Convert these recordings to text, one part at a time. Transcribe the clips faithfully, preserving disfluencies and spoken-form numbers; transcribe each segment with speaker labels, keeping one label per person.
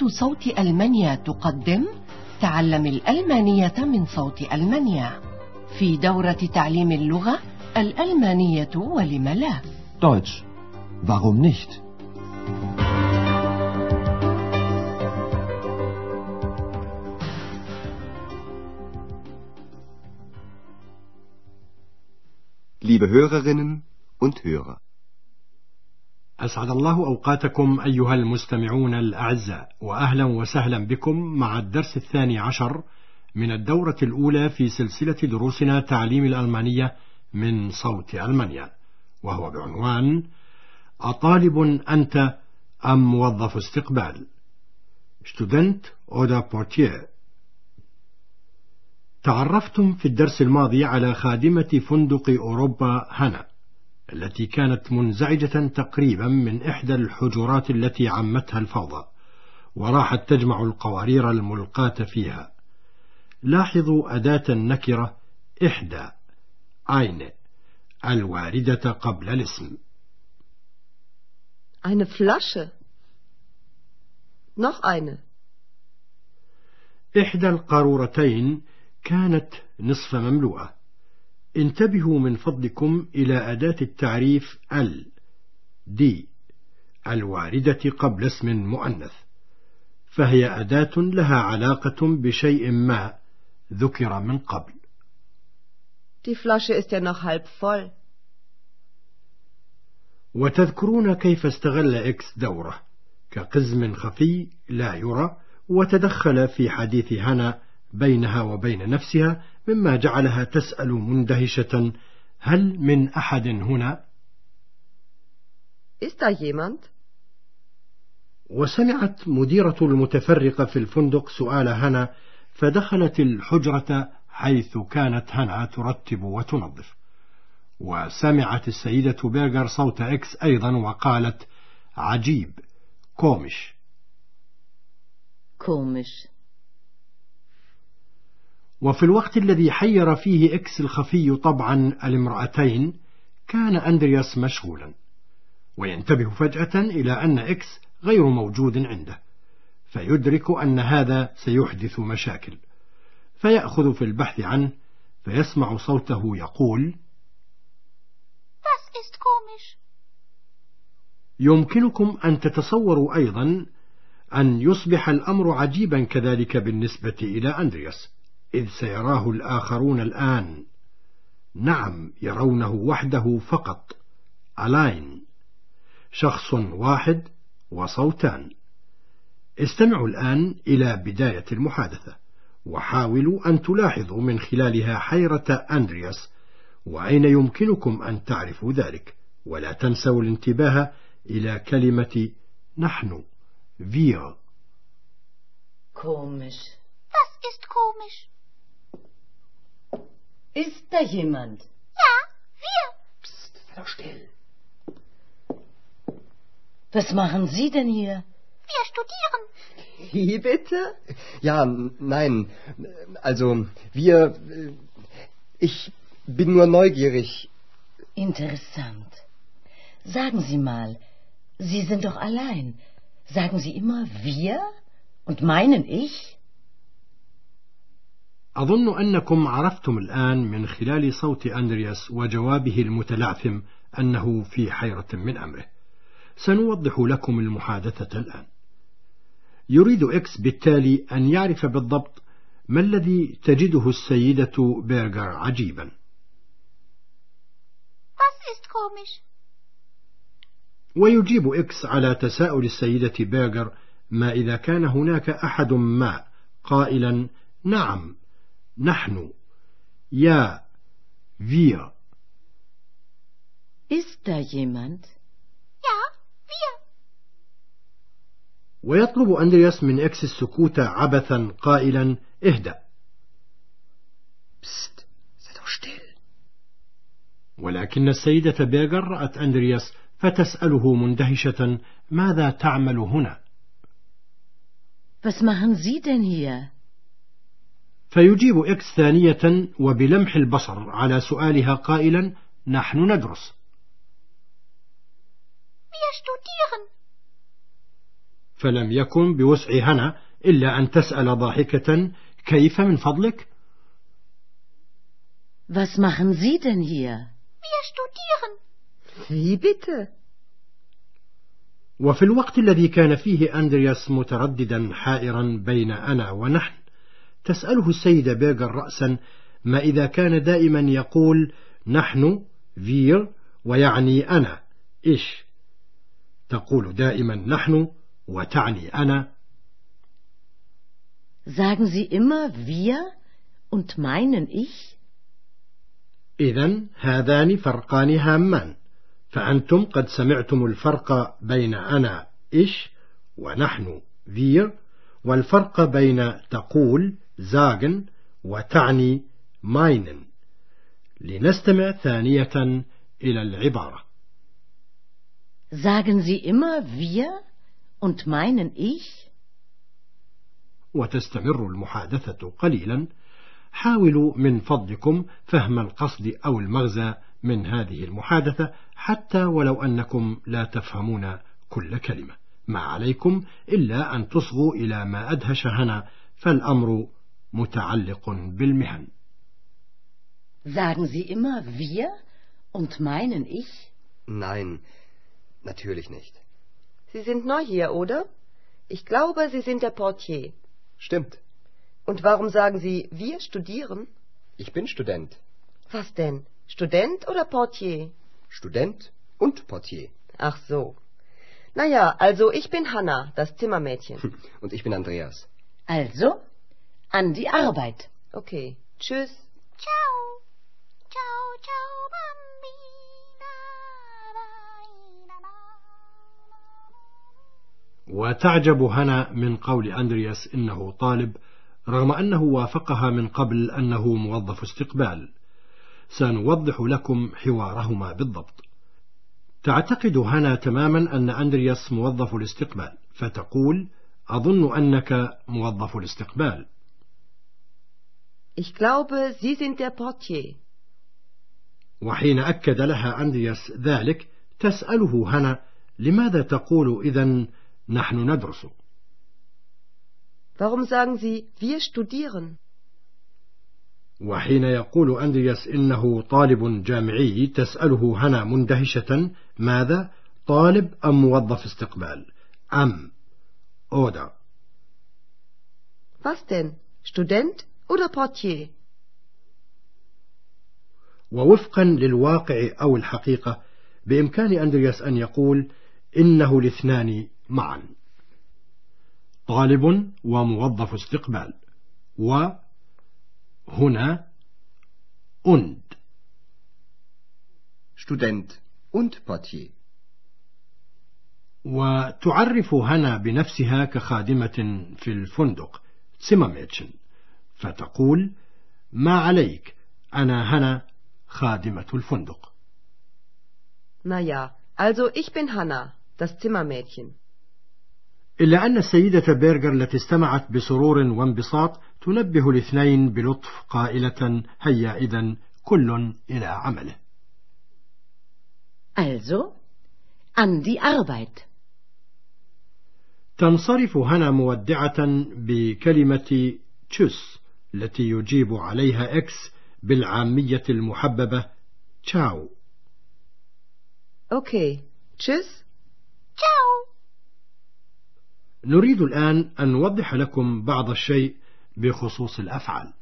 Speaker 1: إذاعة صوت ألمانيا تقدم تعلم الألمانية من صوت ألمانيا في دورة تعليم اللغة الألمانية ولم لا.
Speaker 2: Deutsch. Warum nicht?
Speaker 3: Liebe Hörerinnen und Hörer.
Speaker 4: أسعد الله أوقاتكم أيها المستمعون الأعزاء، وأهلا وسهلا بكم مع الدرس الثاني عشر من الدورة الأولى في سلسلة دروسنا تعليم الألمانية من صوت ألمانيا، وهو بعنوان أطالب أنت أم موظف استقبال؟ Student oder Portier. تعرفتم في الدرس الماضي على خادمة فندق أوروبا هانا التي كانت منزعجة تقريبا من إحدى الحجرات التي عمتها الفوضى، وراحت تجمع القوارير الملقاة فيها. لاحظوا أداة النكرة إحدى eine الواردة قبل الاسم.
Speaker 5: Eine Flasche. Noch eine.
Speaker 4: إحدى القارورتين كانت نصف مملوءة. انتبهوا من فضلكم إلى أداة التعريف ال دي الواردة قبل اسم مؤنث، فهي أداة لها علاقة بشيء ما ذكر من قبل.
Speaker 5: Die Flasche ist ja noch halb voll.
Speaker 4: وتذكرون كيف استغل إكس دوره كقزم خفي لا يرى، وتدخل في حديث هانا بينها وبين نفسها، مما جعلها تسأل مندهشة: هل من أحد هنا؟
Speaker 5: Ist da jemand?
Speaker 4: وسمعت مديرة المتفرقة في الفندق سؤال هانا، فدخلت الحجرة حيث كانت هانا ترتب وتنظف. وسمعت السيدة بيرغر صوت إكس أيضا وقالت: عجيب، كومش.
Speaker 1: كومش.
Speaker 4: وفي الوقت الذي حير فيه إكس الخفي طبعا الامرأتين، كان أندرياس مشغولا، وينتبه فجأة إلى أن إكس غير موجود عنده، فيدرك أن هذا سيحدث مشاكل، فيأخذ في البحث عنه، فيسمع صوته يقول:
Speaker 6: Das ist komisch.
Speaker 4: يمكنكم أن تتصوروا أيضا أن يصبح الأمر عجيبا كذلك بالنسبة إلى أندرياس، إذ سيراه الآخرون الآن. نعم، يرونه وحده فقط، ألاين، شخص واحد وصوتان. استمعوا الآن إلى بداية المحادثة، وحاولوا أن تلاحظوا من خلالها حيرة أندرياس، وأين يمكنكم أن تعرفوا ذلك. ولا تنسوا الانتباه إلى كلمة نحن، wir.
Speaker 1: Komisch.
Speaker 6: Das ist komisch.
Speaker 1: Ist da jemand?
Speaker 6: Ja, wir.
Speaker 1: Psst, sei doch still. Was machen Sie denn hier?
Speaker 6: Wir studieren.
Speaker 5: Wie bitte?
Speaker 7: Ja, nein, also wir, ich bin nur neugierig.
Speaker 1: Interessant. Sagen Sie mal, Sie sind doch allein. Sagen Sie immer wir und meinen ich?
Speaker 4: أظن أنكم عرفتم الآن من خلال صوت أندرياس وجوابه المتلعثم أنه في حيرة من أمره. سنوضح لكم المحادثة الآن. يريد إكس بالتالي أن يعرف بالضبط ما الذي تجده السيدة بيرغر عجيبا.
Speaker 6: Was ist komisch?
Speaker 4: ويجيب إكس على تساؤل السيدة بيرغر: ما إذا كان هناك أحد ما، قائلا: نعم، نحن، يا، wir.
Speaker 1: Ist da jemand?
Speaker 6: Ja, wir.
Speaker 4: ويطلب أندرياس من إكس السكوت عبثا، قائلا: اهدأ.
Speaker 7: Psst, sei doch still.
Speaker 4: ولكن السيدة بيرغر رأت أندرياس، فتسأله مندهشة: ماذا تعمل هنا؟
Speaker 1: Was machen Sie denn hier?
Speaker 4: فيجيب إكس ثانية وبلمح البصر على سؤالها قائلا: نحن ندرس.
Speaker 6: Wir studieren.
Speaker 4: فلم يكن بوسع هنا إلا أن تسأل ضاحكة: كيف من فضلك؟
Speaker 8: Was machen Sie denn hier?
Speaker 6: Wir studieren.
Speaker 5: Wie bitte?
Speaker 4: وفي الوقت الذي كان فيه أندرياس مترددا حائرا بين أنا ونحن، تسأله السيدة بيرغر رأسا: ما إذا كان دائما يقول نحن wir ويعني أنا إيش؟ تقول دائما نحن وتعني أنا.
Speaker 8: Sagen Sie immer wir und meinen ich?
Speaker 4: إذن هذان فرقان هامان، فأنتم قد سمعتم الفرق بين أنا إيش ونحن wir، والفرق بين تقول sagen وتعني meinen. لنستمع ثانية إلى العبارة.
Speaker 8: Sagen Sie immer wir und meinen ich?
Speaker 4: وتستمر المحادثة قليلا. حاولوا من فضلكم فهم القصد أو المغزى من هذه المحادثة، حتى ولو أنكم لا تفهمون كل كلمة. ما عليكم إلا أن تصغوا إلى ما أدهش هنا، فالأمر متعلق بالمهن.
Speaker 8: Sagen Sie immer wir und meinen ich?
Speaker 7: Nein, natürlich nicht.
Speaker 5: Sie sind neu hier, oder? Ich glaube, Sie sind der Portier.
Speaker 7: Stimmt.
Speaker 5: Und warum sagen Sie, wir studieren?
Speaker 7: Ich bin Student.
Speaker 5: Was denn? Student oder Portier?
Speaker 7: Student und Portier.
Speaker 5: Ach so. Naja, also ich bin Hanna, das Zimmermädchen.
Speaker 7: Und ich bin Andreas.
Speaker 8: Also, an die Arbeit.
Speaker 5: Okay, tschüss.
Speaker 6: Ciao. Ciao, ciao, bambina.
Speaker 4: وتعجب هنا من قول أندرياس إنه طالب، رغم أنه وافقها من قبل أنه موظف استقبال. سنوضح لكم حوارهما بالضبط. تعتقد هنا تماما أن أندرياس موظف الاستقبال، فتقول: أظن أنك موظف الاستقبال.
Speaker 5: Ich glaube, Sie sind der Portier.
Speaker 4: وحين أكد لها أندرياس ذلك، تسأله هنا: لماذا تقول إذن نحن ندرس؟
Speaker 5: Warum sagen Sie, wir studieren?
Speaker 4: وحين يقول أندرياس إنه طالب جامعي، تسأله هنا مندهشة: ماذا؟ طالب أم موظف استقبال؟ أم أودا؟
Speaker 5: Was denn? Student oder Portier?
Speaker 4: ووفقا للواقع أو الحقيقة، بإمكان أندرياس أن يقول إنه الاثنان معا، طالب وموظف استقبال، وهنا und
Speaker 7: Student und Portier.
Speaker 4: وتعرف هنا بنفسها كخادمة في الفندق Zimmermädchen، فتقول: ما عليك، أنا هنا خادمة الفندق.
Speaker 5: Naja, also ich bin Hanna, das Zimmermädchen.
Speaker 4: إلا أن السيدة بيرغر التي استمعت بسرور وانبساط تنبه الاثنين بلطف قائلة: هيا إذن كل إلى عمله.
Speaker 8: Also, an die Arbeit.
Speaker 4: تنصرف هنا مودعة بكلمة تشوس التي يجيب عليها إكس بالعامية المحببة تشاو.
Speaker 5: Okay, tschüss.
Speaker 6: Ciao.
Speaker 4: نريد الآن أن نوضح لكم بعض الشيء بخصوص الأفعال.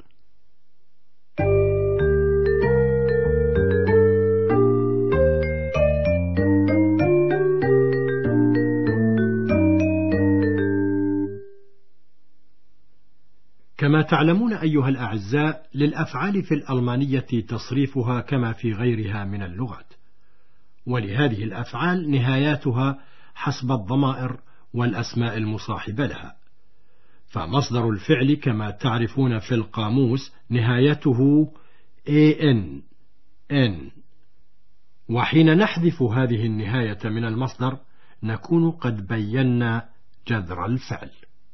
Speaker 4: كما تعلمون أيها الأعزاء، للأفعال في الألمانية تصريفها كما في غيرها من اللغات، ولهذه الأفعال نهاياتها حسب الضمائر والأسماء المصاحبة لها. فمصدر الفعل كما تعرفون في القاموس نهايته an n، وحين نحذف هذه النهاية من المصدر نكون قد بينا جذر الفعل.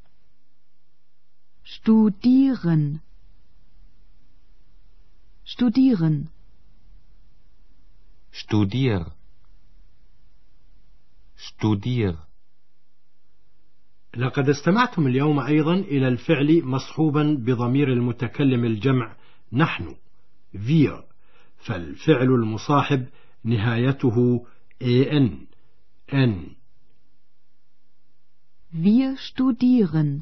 Speaker 9: Studieren. Studieren.
Speaker 10: Studier. Studier.
Speaker 4: لقد استمعتم اليوم أيضا إلى الفعل مصحوبا بضمير المتكلم الجمع نحن wir، فالفعل المصاحب نهايته en n.
Speaker 9: Wir studieren.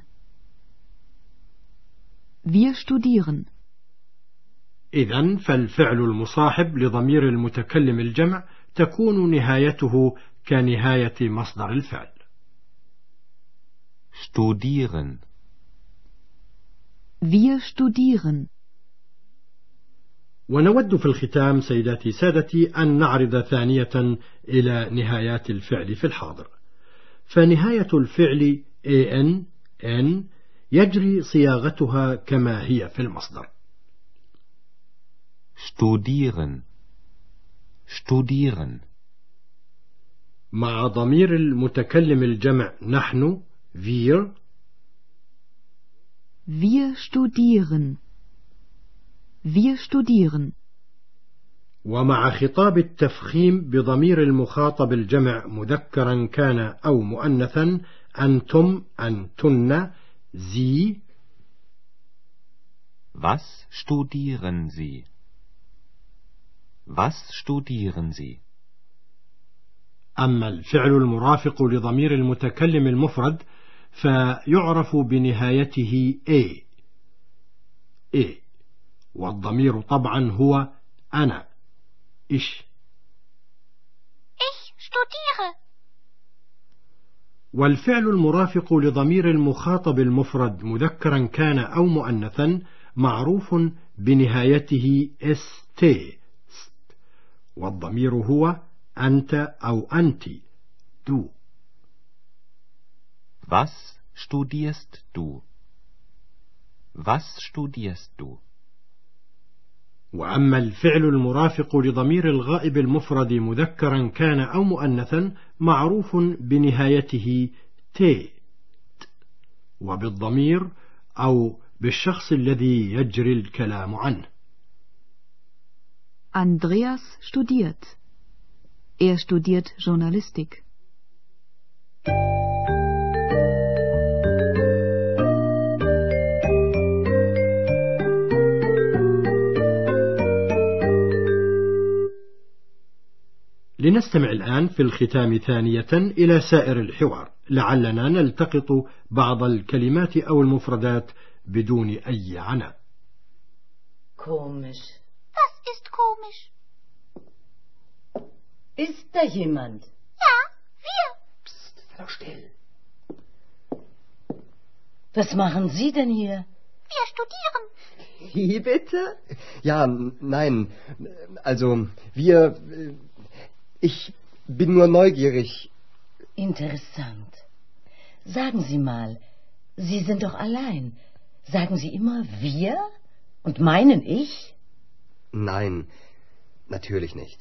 Speaker 9: Wir studieren.
Speaker 4: إذن فالفعل المصاحب لضمير المتكلم الجمع تكون نهايته كنهاية مصدر الفعل.
Speaker 2: Studieren.
Speaker 9: Wir studieren.
Speaker 4: ونود في الختام سيداتي سادتي أن نعرض ثانية إلى نهايات الفعل في الحاضر. فنهاية الفعل ان n يجري صياغتها كما هي في المصدر.
Speaker 2: Studieren. Studieren.
Speaker 4: مع ضمير المتكلم الجمع نحن wir.
Speaker 9: Wir studieren. Wir studieren.
Speaker 4: ومع خطاب التفخيم بضمير المخاطب الجمع مذكرا كان أو مؤنثا أنتم أنتن Sie.
Speaker 2: Was studieren Sie? Was studieren Sie?
Speaker 4: أما الفعل المرافق لضمير المتكلم المفرد فيعرف بنهايته a a، والضمير طبعا هو أنا ich.
Speaker 6: Ich studiere.
Speaker 4: والفعل المرافق لضمير المخاطب المفرد مذكرا كان أو مؤنثا معروف بنهايته st، والضمير هو أنت أو أنت du.
Speaker 2: Was studierst du? Was studierst du?
Speaker 4: وأما الفعل المرافق لضمير الغائب المفرد مذكرا كان أو مؤنثا معروف بنهايته ت، وبالضمير أو بالشخص الذي يجري الكلام عنه.
Speaker 9: Andreas studiert. Er studiert Journalistik.
Speaker 4: لنستمع الآن في الختام ثانية إلى سائر الحوار، لعلنا نلتقط بعض الكلمات أو المفردات بدون أي عناء.
Speaker 8: Komisch.
Speaker 6: Was ist komisch?
Speaker 8: Ist da jemand?
Speaker 6: Ja, wir.
Speaker 7: Psst, sei doch still.
Speaker 8: Was machen Sie denn hier?
Speaker 6: Wir studieren.
Speaker 5: Wie bitte?
Speaker 7: Ja, n- nein. Also, wir. äh, Ich bin nur neugierig.
Speaker 8: Interessant. Sagen Sie mal, Sie sind doch allein. Sagen Sie immer wir und meinen ich?
Speaker 7: Nein, natürlich nicht.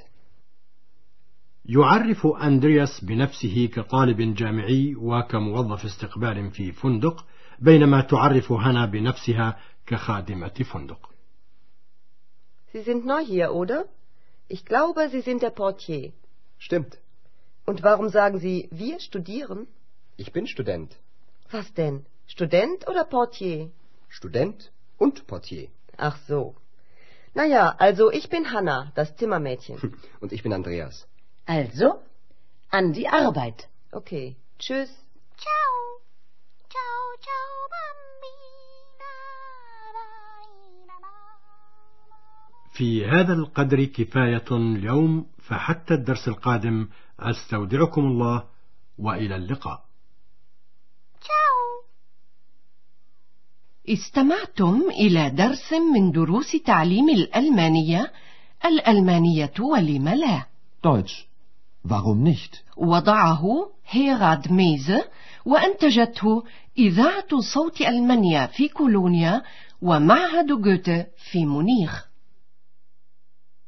Speaker 4: يعرف أندرياس بنفسه كطالب جامعي وكموظف استقبال في فندق، بينما تعرف هانا بنفسها كخادمة فندق.
Speaker 5: Sie sind neu hier, oder? Ich glaube, Sie sind der Portier.
Speaker 7: Stimmt.
Speaker 5: Und warum sagen Sie, wir studieren?
Speaker 7: Ich bin Student.
Speaker 5: Was denn? Student oder Portier?
Speaker 7: Student und Portier.
Speaker 5: Ach so. Naja, also ich bin Hanna, das Zimmermädchen.
Speaker 7: Und ich bin Andreas.
Speaker 8: Also, an die Arbeit.
Speaker 5: Okay, tschüss.
Speaker 6: Ciao. Ciao, ciao, bambina.
Speaker 4: في هذا القدر كفاية اليوم، فحتى الدرس القادم أستودعكم الله وإلى اللقاء.
Speaker 6: Ciao.
Speaker 1: استمعتم إلى درس من دروس تعليم الألمانية. الألمانية ولم لا.
Speaker 2: Deutsch. Warum nicht?
Speaker 1: وضعه هيراد ميزه، وأنتجته إذاعة صوت ألمانيا في كولونيا ومعهد جوته في مونيخ.